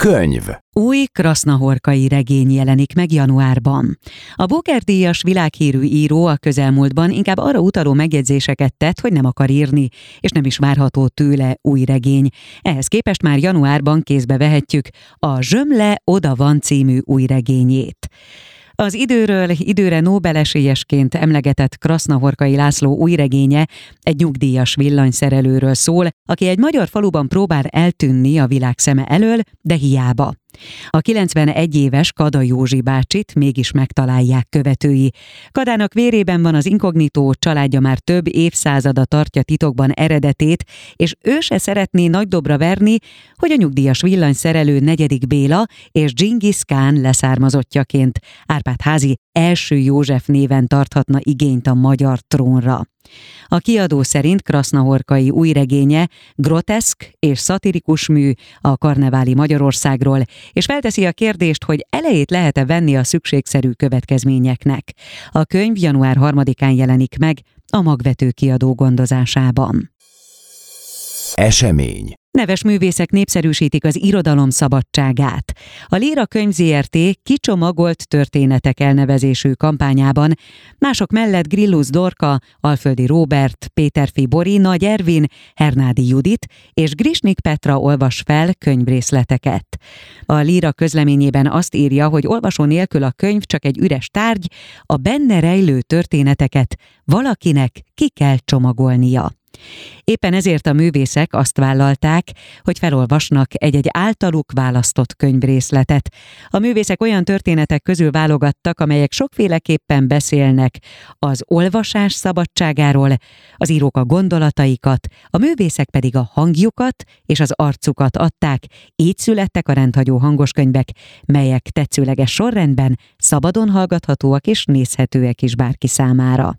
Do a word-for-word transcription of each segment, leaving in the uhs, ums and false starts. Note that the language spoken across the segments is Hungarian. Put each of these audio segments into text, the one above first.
Könyv. Új krasznahorkai regény jelenik meg januárban. A Booker-díjas világhírű író a közelmúltban inkább arra utaló megjegyzéseket tett, hogy nem akar írni, és nem is várható tőle új regény. Ehhez képest már januárban kézbe vehetjük a Zsömle oda van című új regényét. Az időről időre Nobel-esélyesként emlegetett Krasznahorkai László új regénye egy nyugdíjas villanyszerelőről szól, aki egy magyar faluban próbál eltűnni a világ szeme elől, de hiába. A kilencvenegy éves Kada Józsi bácsit mégis megtalálják követői. Kadának vérében van az inkognitó, családja már több évszázada tartja titokban eredetét, és ő se szeretné nagy dobra verni, hogy a nyugdíjas villanyszerelő negyedik Béla és Dzsingisz Kán leszármazottjaként Árpád-házi első József néven tarthatna igényt a magyar trónra. A kiadó szerint Krasznahorkai új regénye groteszk és szatirikus mű a karneváli Magyarországról, és felteszi a kérdést, hogy elejét lehet-e venni a szükségszerű következményeknek. A könyv január harmadikán jelenik meg a Magvető kiadó gondozásában. Esemény. Neves művészek népszerűsítik az irodalom szabadságát. A Líra Könyv zé er té Kicsomagolt történetek elnevezésű kampányában mások mellett Grillus Dorka, Alföldi Róbert, Péterfi Bori, Nagy Ervin, Hernádi Judit és Grisnik Petra olvas fel könyvrészleteket. A Líra közleményében azt írja, hogy olvasó nélkül a könyv csak egy üres tárgy, a benne rejlő történeteket valakinek ki kell csomagolnia. Éppen ezért a művészek azt vállalták, hogy felolvasnak egy-egy általuk választott könyvrészletet. A művészek olyan történetek közül válogattak, amelyek sokféleképpen beszélnek az olvasás szabadságáról, az írók a gondolataikat, a művészek pedig a hangjukat és az arcukat adták. Így születtek a rendhagyó hangoskönyvek, melyek tetszőleges sorrendben szabadon hallgathatóak és nézhetőek is bárki számára.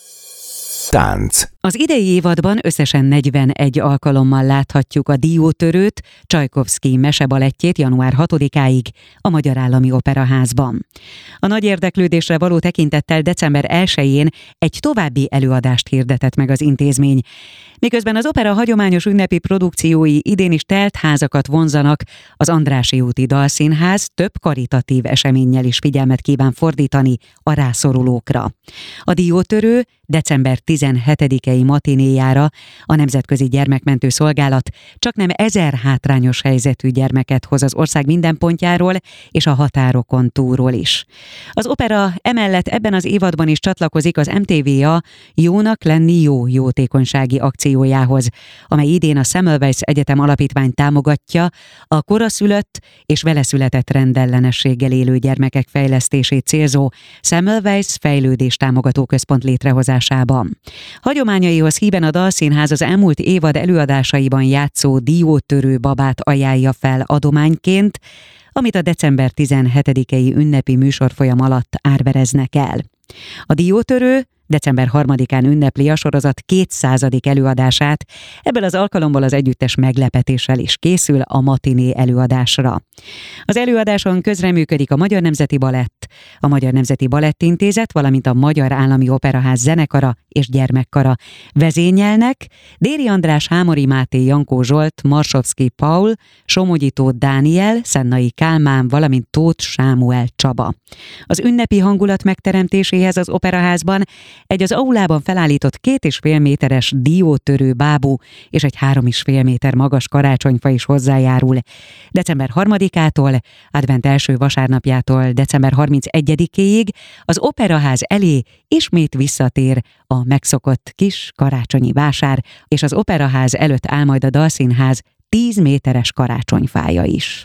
Tánc. Az idei évadban összesen negyvenegy alkalommal láthatjuk a Diótörőt, Csajkovszky mesebalettjét január hatodikáig a Magyar Állami Operaházban. A nagy érdeklődésre való tekintettel december elsején egy további előadást hirdetett meg az intézmény. Miközben az opera hagyományos ünnepi produkciói idén is telt házakat vonzanak, az Andrássy úti Dalszínház több karitatív eseménnyel is figyelmet kíván fordítani a rászorulókra. A Diótörő december tizenhetedikei matinéjára a Nemzetközi Gyermekmentő Szolgálat csaknem ezer hátrányos helyzetű gyermeket hoz az ország minden pontjáról és a határokon túlról is. Az opera emellett ebben az évadban is csatlakozik az em té vé á Jónak lenni jó jótékonysági akciójához, amely idén a Semmelweis Egyetem Alapítvány támogatja a koraszülött és vele született rendellenességgel élő gyermekek fejlesztését célzó Semmelweis Fejlődés Támogató Központ létrehozásában. Hagyományaihoz híven a Dalszínház az elmúlt évad előadásaiban játszó Diótörő babát ajánlja fel adományként, amit a december tizenhetedikei ünnepi műsorfolyam alatt árvereznek el. A Diótörő december harmadikán ünnepli a sorozat kétszázadik előadását, ebből az alkalomból az együttes meglepetéssel is készül a matiné előadásra. Az előadáson közreműködik a Magyar Nemzeti Balett, a Magyar Nemzeti Balettintézet, valamint a Magyar Állami Operaház zenekara és gyermekkara. Vezényelnek Déri András, Hámori Máté, Jankó Zsolt, Marsovszky Paul, Somogyi Tóth Dániel, Szennai Kálmán, valamint Tóth Sámuel Csaba. Az ünnepi hangulat megteremtéséhez az operaházban egy az aulában felállított két és fél méteres diótörő bábú és egy három és fél méter magas karácsonyfa is hozzájárul. december harmadikától, advent első vasárnapjától december harmincegyedikéig az operaház elé ismét visszatér a megszokott kis karácsonyi vásár, és az operaház előtt áll majd a Dalszínház tíz méteres karácsonyfája is.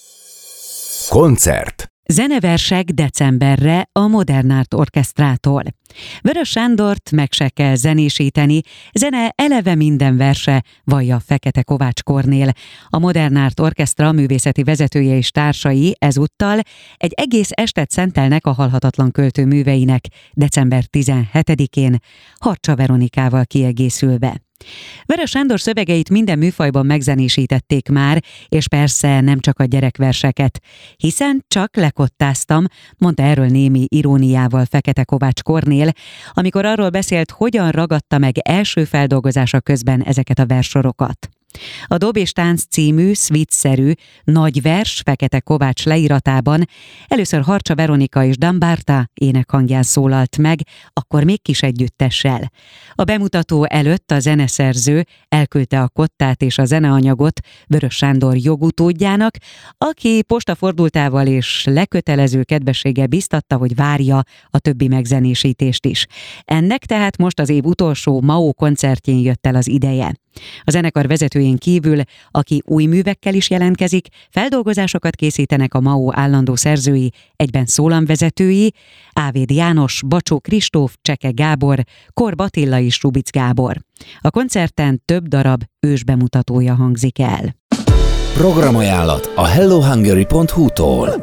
Koncert. Zeneversek decemberre a Modern Art Orchestrától. Vörös Sándort meg se kell zenésíteni, zene eleve minden verse, vallja Fekete Kovács Kornél. A Modern Art Orchestra művészeti vezetője és társai ezúttal egy egész estet szentelnek a halhatatlan költő műveinek december tizenhetedikén, Harcsa Veronikával kiegészülve. Vörös Sándor szövegeit minden műfajban megzenésítették már, és persze nem csak a gyerekverseket, hiszen csak lekottáztam, mondta erről némi iróniával Fekete Kovács Kornél, amikor arról beszélt, hogyan ragadta meg első feldolgozása közben ezeket a verssorokat. A Dob és tánc című, szvitszerű, nagy vers Fekete Kovács leíratában először Harcsa Veronika és Dambárta énekhangján szólalt meg, akkor még kis együttessel. A bemutató előtt a zeneszerző elküldte a kottát és a zeneanyagot Vörös Sándor jogutódjának, aki postafordultával és lekötelező kedvességgel biztatta, hogy várja a többi megzenésítést is. Ennek tehát most az év utolsó MAO koncertjén jött el az ideje. A zenekar vezetőjén kívül, aki új művekkel is jelentkezik, feldolgozásokat készítenek a MAO állandó szerzői, egyben szólamvezetői, Ávéd János, Bacsó Kristóf, Cseke Gábor, Korb Attila és Rubic Gábor. A koncerten több darab ősbemutatója hangzik el. Programajánlat a hello hungary pont hu-tól.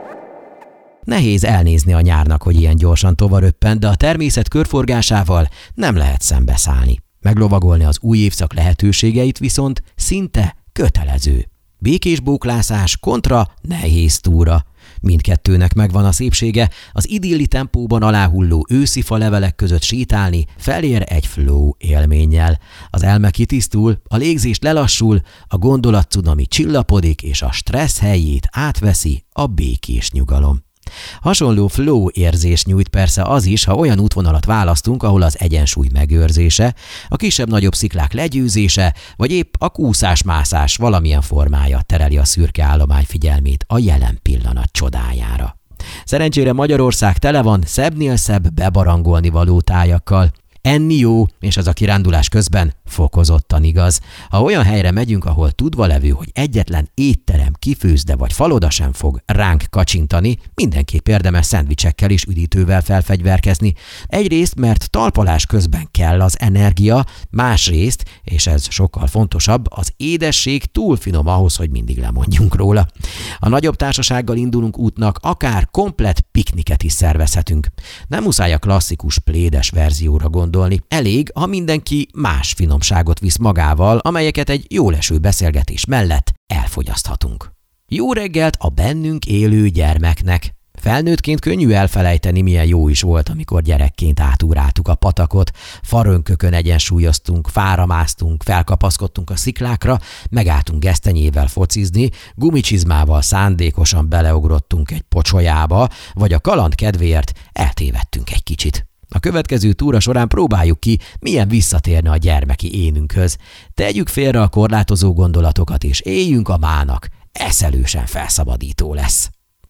Nehéz elnézni a nyárnak, hogy ilyen gyorsan tovaröppent, de a természet körforgásával nem lehet szembeszállni. Meglovagolni az új évszak lehetőségeit viszont szinte kötelező. Békés bóklászás kontra nehéz túra. Mindkettőnek megvan a szépsége, az idilli tempóban aláhulló őszi falevelek között sétálni felér egy flow élménnyel. Az elme kitisztul, a légzés lelassul, a gondolatcunami csillapodik, és a stressz helyét átveszi a békés nyugalom. Hasonló flow érzés nyújt persze az is, ha olyan útvonalat választunk, ahol az egyensúly megőrzése, a kisebb-nagyobb sziklák legyőzése, vagy épp a kúszás-mászás valamilyen formája tereli a szürke állomány figyelmét a jelen pillanat csodájára. Szerencsére Magyarország tele van szebbnél szebb bebarangolni való tájakkal. Enni jó, és az a kirándulás közben fokozottan igaz. Ha olyan helyre megyünk, ahol tudva levő, hogy egyetlen étterem, kifőzde vagy faloda sem fog ránk kacsintani, mindenképp érdemes szendvicsekkel és üdítővel felfegyverkezni. Egyrészt, mert talpalás közben kell az energia, másrészt, és ez sokkal fontosabb, az édesség túl finom ahhoz, hogy mindig lemondjunk róla. A nagyobb társasággal indulunk útnak, akár komplett pikniket is szervezhetünk. Nem muszáj a klasszikus plédes verzióra gondolni. Elég, ha mindenki más finomságot visz magával, amelyeket egy jóleső beszélgetés mellett elfogyaszthatunk. Jó reggelt a bennünk élő gyermeknek! Felnőttként könnyű elfelejteni, milyen jó is volt, amikor gyerekként átúráltuk a patakot, farönkökön egyensúlyoztunk, fára másztunk, felkapaszkodtunk a sziklákra, megálltunk gesztenyével focizni, gumicsizmával szándékosan beleugrottunk egy pocsolyába, vagy a kaland kedvéért eltévedtünk egy kicsit. A következő túra során próbáljuk ki, milyen visszatérne a gyermeki énünkhöz. Tegyük félre a korlátozó gondolatokat, és éljünk a mának. Eszelősen felszabadító lesz.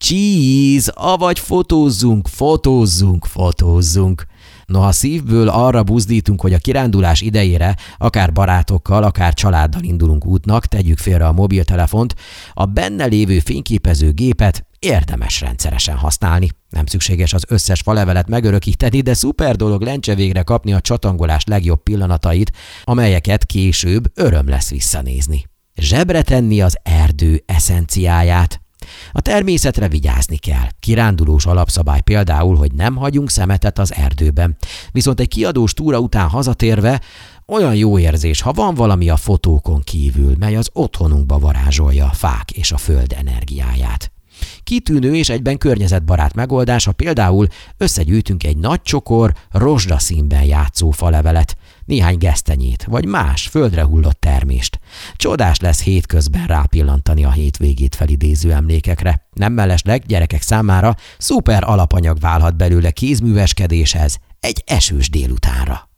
Cheese, avagy fotózzunk, fotózzunk, fotózzunk. Noha szívből arra buzdítunk, hogy a kirándulás idejére akár barátokkal, akár családdal indulunk útnak, tegyük félre a mobiltelefont, a benne lévő fényképezőgépet érdemes rendszeresen használni. Nem szükséges az összes falevelet megörökíteni, de szuper dolog lencse végre kapni a csatangolás legjobb pillanatait, amelyeket később öröm lesz visszanézni. Zsebre tenni az erdő eszenciáját. A természetre vigyázni kell. Kirándulós alapszabály például, hogy nem hagyunk szemetet az erdőben. Viszont egy kiadós túra után hazatérve olyan jó érzés, ha van valami a fotókon kívül, mely az otthonunkba varázsolja a fák és a föld energiáját. Kitűnő és egyben környezetbarát megoldás, ha például összegyűjtünk egy nagy csokor, rozsdaszínben játszó falevelet, néhány gesztenyét, vagy más földre hullott termést. Csodás lesz hétközben rápillantani a hétvégét felidéző emlékekre. Nem mellesleg gyerekek számára szuper alapanyag válhat belőle kézműveskedéshez egy esős délutánra.